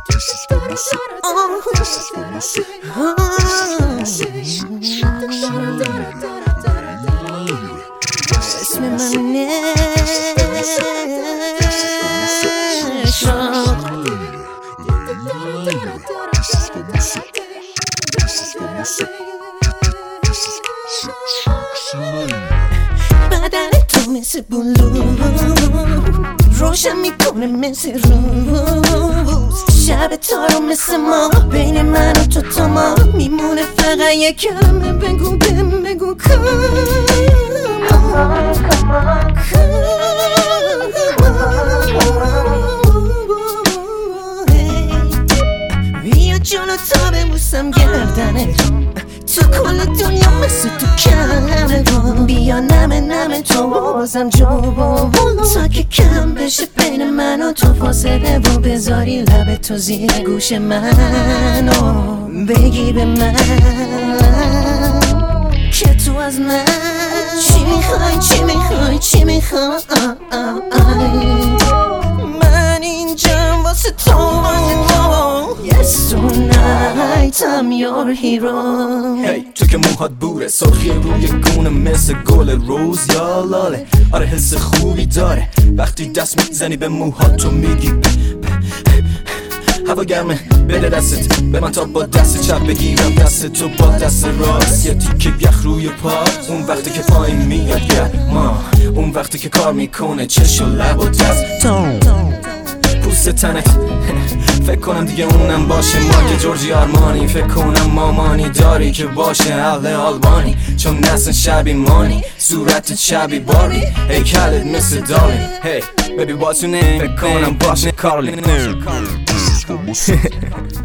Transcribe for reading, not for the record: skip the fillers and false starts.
اسم من بدن تو مثل بلور روشن میکنه مثل روز شب تارو مثل ما بین من و تو تا ما میمونه فقط یک کلمه بگو بگو بیا جلو تا ببوسم گردنه تو کل دنیا مثل تو کمه بیا نمه تو بازم جو تا که کم بشه بین من و تو فاصله و بذاری لب تو زیر گوش منو بگی به من که تو از من چی میخوای من اینجام واسه تو Yes tonight I'm your hero Hey تو که موهات بوره سرخی روی گونه مثل گل روز یا لاله آره حس خوبی داره وقتی دست میزنی به موهات تو میگی هوا گرمه بده دستت به من تا با دست چپ بگیرم دست تو با دست راست یه تیکه یخ روی پا اون وقتی که پایین میاد گرما اون وقتی که کار میکنه چش و لب و دست پوست تنت فکر کنم دیگه اونم باشه ما که جورجی آرمانی فکر کنم مامانی داری که باشه اهل آلبانی چون نسل شبی مانی صورتت شبی باری ای کلت مثل داری Hey baby what's your name فکر کنم باشه کارلین